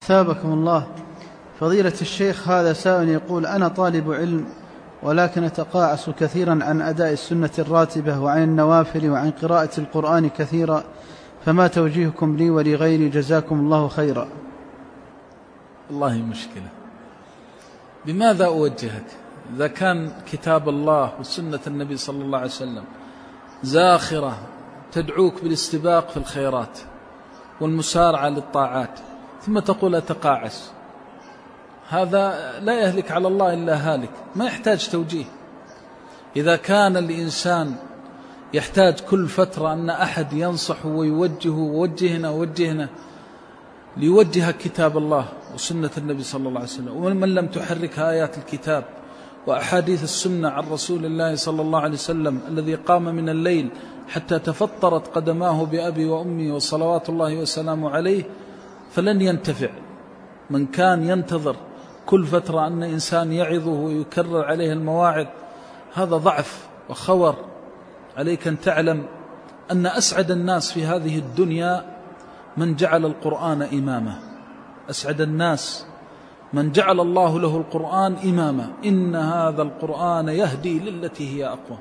ثابكم الله. فضيلة الشيخ، هذا سائل يقول: أنا طالب علم ولكن أتقاعس كثيرا عن أداء السنة الراتبة وعن النوافل وعن قراءة القرآن كثيرا، فما توجيهكم لي ولغيري جزاكم الله خيرا؟ والله مشكلة. بماذا أوجهك إذا كان كتاب الله وسنة النبي صلى الله عليه وسلم زاخرة تدعوك بالاستباق في الخيرات والمسارعة للطاعات، ثم تقول أتقاعس؟ هذا لا يهلك على الله إلا هالك، ما يحتاج توجيه. إذا كان الإنسان يحتاج كل فترة أن أحد ينصح ويوجهه ووجهنا ليوجه كتاب الله وسنة النبي صلى الله عليه وسلم، ومن لم تحركها آيات الكتاب وأحاديث السنة عن رسول الله صلى الله عليه وسلم الذي قام من الليل حتى تفطرت قدماه بأبي وأمي وصلوات الله وسلامه عليه، فلن ينتفع. من كان ينتظر كل فترة أن إنسان يعظه ويكرر عليه المواعظ، هذا ضعف وخور. عليك أن تعلم أن أسعد الناس في هذه الدنيا من جعل القرآن إمامه. أسعد الناس من جعل الله له القرآن إمامه. إن هذا القرآن يهدي للتي هي أقوى.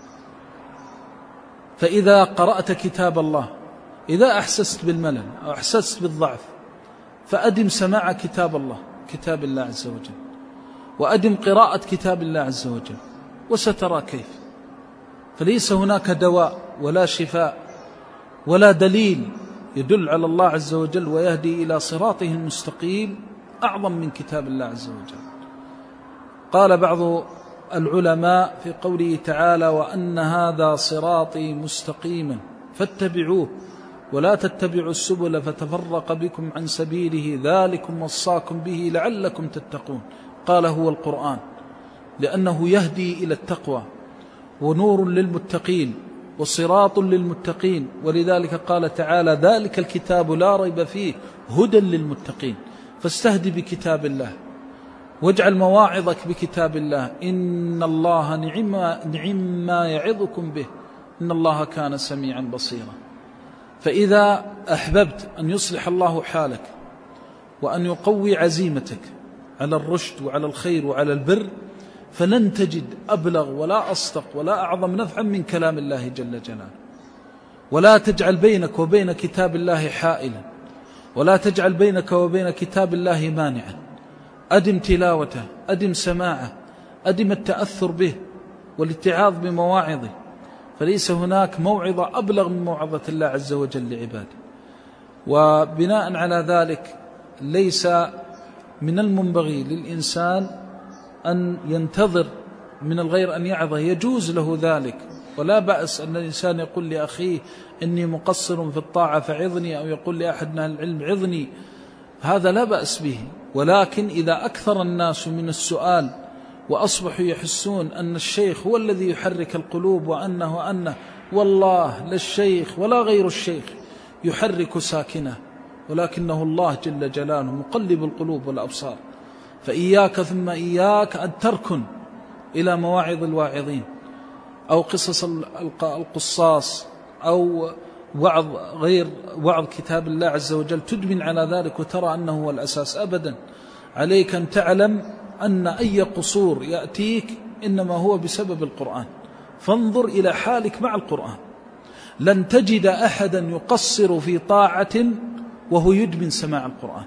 فإذا قرأت كتاب الله، إذا أحسست بالملل أو أحسست بالضعف، فأدم سماع كتاب الله، كتاب الله عز وجل، وأدم قراءة كتاب الله عز وجل، وسترى كيف. فليس هناك دواء ولا شفاء ولا دليل يدل على الله عز وجل ويهدي إلى صراطه المستقيم أعظم من كتاب الله عز وجل. قال بعض العلماء في قوله تعالى: وأن هذا صراطي مستقيما فاتبعوه ولا تتبعوا السبل فتفرق بكم عن سبيله ذلكم وصاكم به لعلكم تتقون. قال هو القرآن، لأنه يهدي إلى التقوى ونور للمتقين وصراط للمتقين، ولذلك قال تعالى: ذلك الكتاب لا ريب فيه هدى للمتقين. فاستهدي بكتاب الله واجعل مواعظك بكتاب الله. إن الله نعم ما يعظكم به إن الله كان سميعا بصيرا. فإذا أحببت أن يصلح الله حالك وأن يقوي عزيمتك على الرشد وعلى الخير وعلى البر، فلن تجد أبلغ ولا أصدق ولا أعظم نفعا من كلام الله جل جلاله. ولا تجعل بينك وبين كتاب الله حائلا، ولا تجعل بينك وبين كتاب الله مانعا. أدم تلاوته، أدم سماعه، أدم التأثر به والاتعاظ بمواعظه، فليس هناك موعظة أبلغ من موعظة الله عز وجل لعباده. وبناء على ذلك ليس من المنبغي للإنسان أن ينتظر من الغير أن يعظه. يجوز له ذلك، ولا بأس أن الإنسان يقول لأخيه إني مقصر في الطاعة فعظني، أو يقول لأحد من أهل العلم عظني، هذا لا بأس به. ولكن إذا أكثر الناس من السؤال وأصبحوا يحسون أن الشيخ هو الذي يحرك القلوب وأنه والله لا الشيخ ولا غير الشيخ يحرك ساكنه، ولكنه الله جل جلاله مقلب القلوب والأبصار. فإياك ثم إياك أن تركن إلى مواعظ الواعظين أو قصص القصاص أو غير وعظ كتاب الله عز وجل تدمن على ذلك وترى أنه هو الأساس. أبدا. عليك أن تعلم أن أي قصور يأتيك إنما هو بسبب القرآن. فانظر إلى حالك مع القرآن. لن تجد أحدا يقصر في طاعة وهو يدمن سماع القرآن،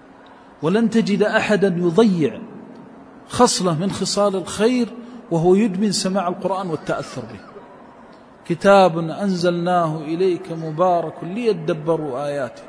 ولن تجد أحدا يضيع خصلة من خصال الخير وهو يدمن سماع القرآن والتأثر به. كتاب أنزلناه إليك مبارك ليدبروا آياته،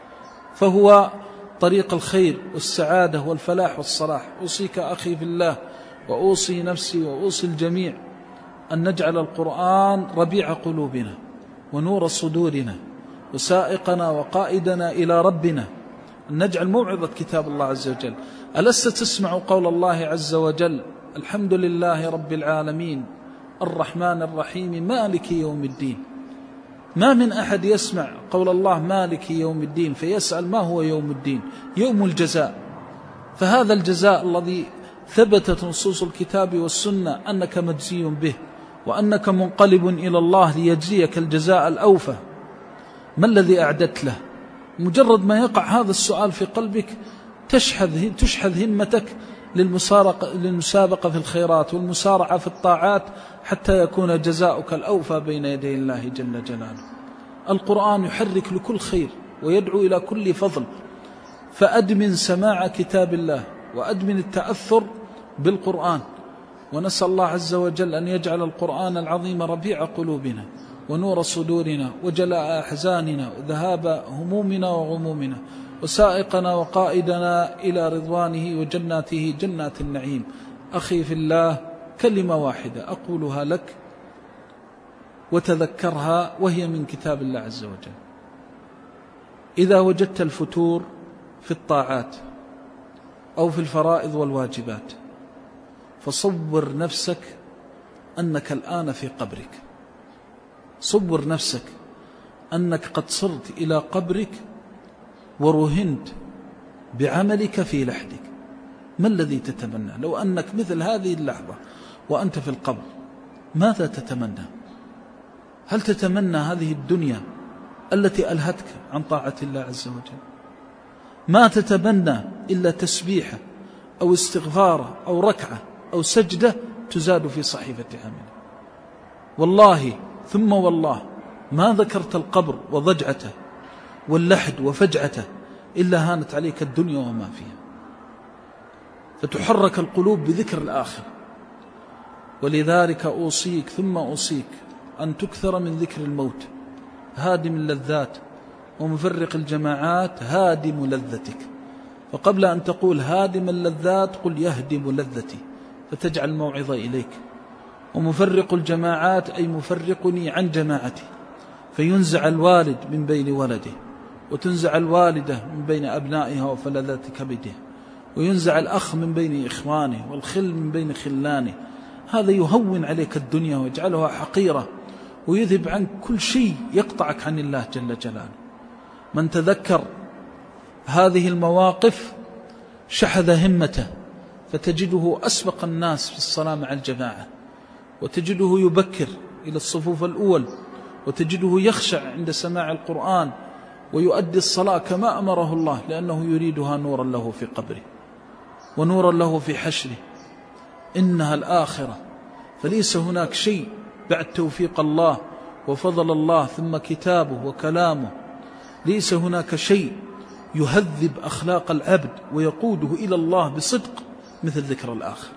فهو طريق الخير والسعادة والفلاح والصلاح. أوصيك أخي في الله وأوصي نفسي وأوصي الجميع أن نجعل القرآن ربيع قلوبنا ونور صدورنا وسائقنا وقائدنا إلى ربنا، أن نجعل موعظة كتاب الله عز وجل. ألست تسمع قول الله عز وجل: الحمد لله رب العالمين الرحمن الرحيم مالك يوم الدين؟ ما من أحد يسمع قول الله مالك يوم الدين فيسأل ما هو يوم الدين؟ يوم الجزاء. فهذا الجزاء الذي ثبتت نصوص الكتاب والسنة أنك مجزي به وأنك منقلب إلى الله ليجزيك الجزاء الأوفى، ما الذي أعددت له؟ مجرد ما يقع هذا السؤال في قلبك تشحذ همتك للمسابقة في الخيرات والمسارعة في الطاعات حتى يكون جزاؤك الأوفى بين يدي الله جل جلاله. القرآن يحرك لكل خير ويدعو إلى كل فضل، فأدمن سماع كتاب الله وأدمن التأثر بالقرآن، ونسأل الله عز وجل أن يجعل القرآن العظيم ربيع قلوبنا ونور صدورنا وجلاء أحزاننا وذهاب همومنا وغمومنا وسائقنا وقائدنا إلى رضوانه وجناته جنات النعيم. أخي في الله، كلمة واحدة أقولها لك وتذكرها وهي من كتاب الله عز وجل: إذا وجدت الفتور في الطاعات أو في الفرائض والواجبات فصور نفسك أنك الآن في قبرك. صور نفسك أنك قد صرت إلى قبرك ورهنت بعملك في لحدك. ما الذي تتمنى لو أنك مثل هذه اللحظة وأنت في القبر؟ ماذا تتمنى؟ هل تتمنى هذه الدنيا التي ألهتك عن طاعة الله عز وجل؟ ما تتمنى إلا تسبيحة أو استغفارة أو ركعة أو سجدة تزاد في صحيفة عمله. والله ثم والله ما ذكرت القبر وضجعته واللحد وفجعته إلا هانت عليك الدنيا وما فيها. فتحرك القلوب بذكر الآخرة. ولذلك أوصيك ثم أوصيك أن تكثر من ذكر الموت، هادم اللذات ومفرق الجماعات هادم لذتك. فقبل أن تقول هادم اللذات قل يهدم لذتي، فتجعل الموعظة إليك. ومفرق الجماعات أي مفرقني عن جماعتي، فينزع الوالد من بين ولده، وتنزع الوالدة من بين أبنائها وفلذات كبده، وينزع الأخ من بين إخوانه والخل من بين خلانه. هذا يهون عليك الدنيا ويجعلها حقيرة ويذهب عنك كل شيء يقطعك عن الله جل جلاله. من تذكر هذه المواقف شحذ همته، فتجده أسبق الناس في الصلاة مع الجماعة، وتجده يبكر إلى الصفوف الأول، وتجده يخشع عند سماع القرآن ويؤدي الصلاة كما أمره الله، لأنه يريدها نورا له في قبره ونورا له في حشره. إنها الآخرة، فليس هناك شيء بعد توفيق الله وفضل الله ثم كتابه وكلامه. ليس هناك شيء يهذب أخلاق العبد ويقوده إلى الله بصدق مثل ذكر الآخر.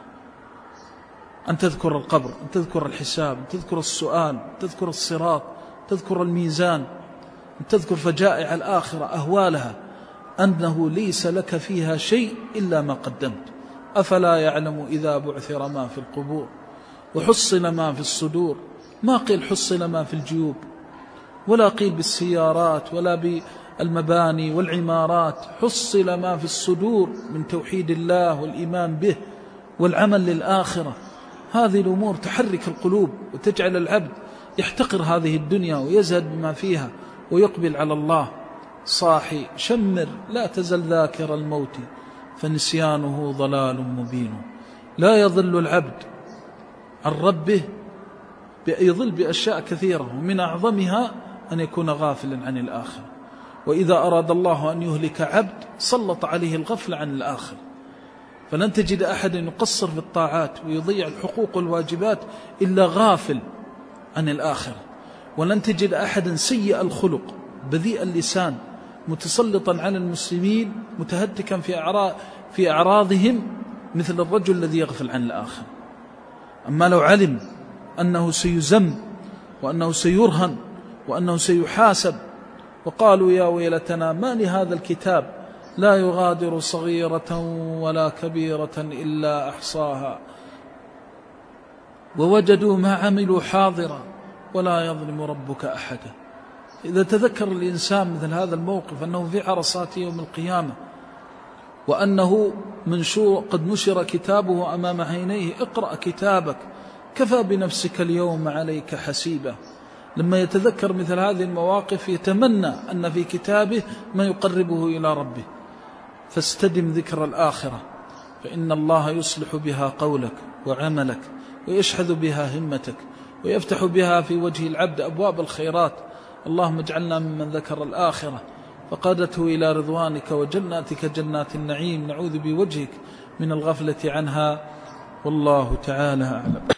أن تذكر القبر، أن تذكر الحساب، أن تذكر السؤال، أن تذكر الصراط، تذكر الميزان، أن تذكر فجائع الآخرة أهوالها، أنه ليس لك فيها شيء إلا ما قدمت. أفلا يعلم إذا بعثر ما في القبور وحصل ما في الصدور. ما قيل حصل ما في الجيوب، ولا قيل بالسيارات ولا بالمباني والعمارات. حصل ما في الصدور من توحيد الله والإيمان به والعمل للآخرة. هذه الأمور تحرك القلوب وتجعل العبد يحتقر هذه الدنيا ويزهد بما فيها ويقبل على الله. صاحي شمر لا تزل ذاكر الموت فنسيانه ضلال مبين. لا يضل العبد عن ربه، يضل بأشياء كثيرة، ومن أعظمها أن يكون غافلا عن الآخرة. وإذا أراد الله أن يهلك عبد سلط عليه الغفل عن الآخر. فلن تجد أحدا يقصر في الطاعات ويضيع الحقوق والواجبات إلا غافل عن الآخرة. ولن تجد أحدا سيء الخلق بذيء اللسان متسلطا على المسلمين متهتكا في أعراضهم مثل الرجل الذي يغفل عن الآخر. أما لو علم أنه سيزم وأنه سيرهن وأنه سيحاسب، وقالوا يا ويلتنا ما لهذا الكتاب لا يغادر صغيرة ولا كبيرة إلا أحصاها ووجدوا ما عملوا حاضرا ولا يظلم ربك أحدا. إذا تذكر الإنسان مثل هذا الموقف أنه في عرصات يوم القيامة، وأنه قد نشر كتابه أمام عينيه: اقرأ كتابك كفى بنفسك اليوم عليك حسيبا. لما يتذكر مثل هذه المواقف يتمنى أن في كتابه ما يقربه إلى ربه. فاستدم ذكر الآخرة، فإن الله يصلح بها قولك وعملك، ويشحذ بها همتك، ويفتح بها في وجه العبد أبواب الخيرات. اللهم اجعلنا ممن ذكر الآخرة فقادته إلى رضوانك وجناتك جنات النعيم، نعوذ بوجهك من الغفلة عنها، والله تعالى أعلم.